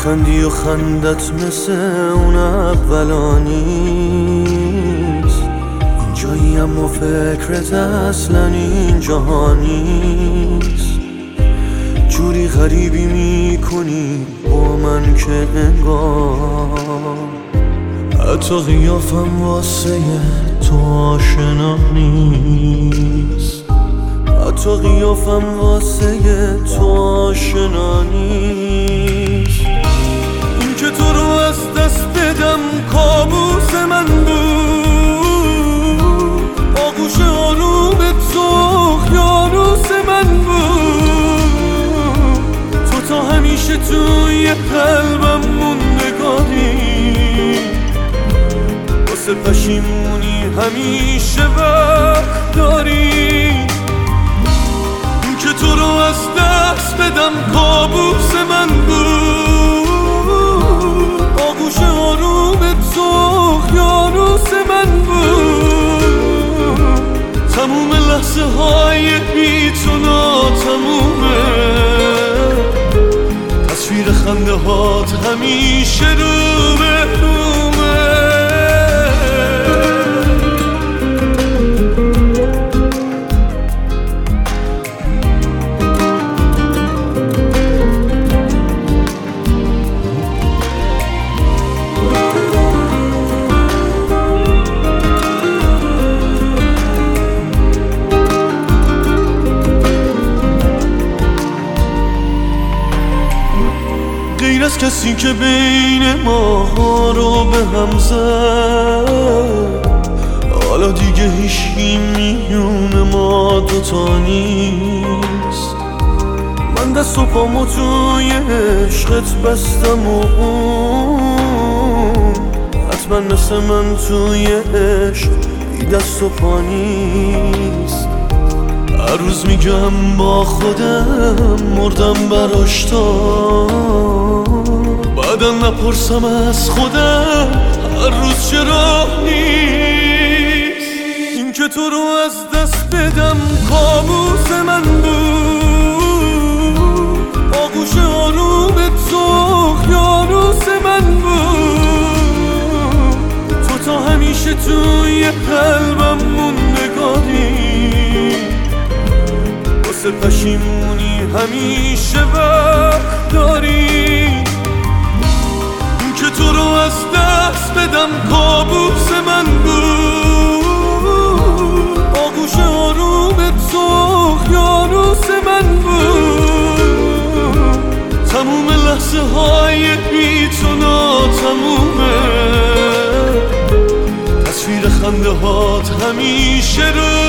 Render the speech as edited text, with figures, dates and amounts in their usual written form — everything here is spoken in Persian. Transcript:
میخندی و خندت مثل اون اولا نیست، اینجایی اما فکرت اصلا این جهان نیست. جوری غریبی میکنی با من که انگار حتی قیافم واسه تو آشنا نیست، حتی قیافم واسه تو آشنا نیست. این که تو رو از دست بدم کابوس من بود، آغوش آرومت اقیانوس من بود. تو تا همیشه توی قلبم موندگاری، واسه پشیمونی همیشه وقت داری. که تو رو از دست بدم کابوس من بود، آغوش آرومت اقیانوس من بود. تموم لحظه های بی تو ناتمومه، تصویر خنده هات همیشه رو به رومه. غیر از کسی که بین ما رو به هم زد، حالا دیگه هیچی میونه ما دوتا نیست. من دست و پامو توی عشقت بستم و اون حتما مثل من توی عشق بی دست و پا نیست. هر روز میگم با خودم مردم براش تا بعدا نپرسم از خودم هر روز چرا نیست. این که تو رو از دست بدم کابوس من بود، آغوش آرومت اقیانوس من بود. تو تا همیشه توی قلبم موندگاری، واسه پشیمونی همیشه وقت داری. که تو رو از دست بدم کابوس من بود، آغوش آرومت اقیانوس من بود. تموم لحظه های بی تو ناتمومه، تصویر خنده هات همیشه رو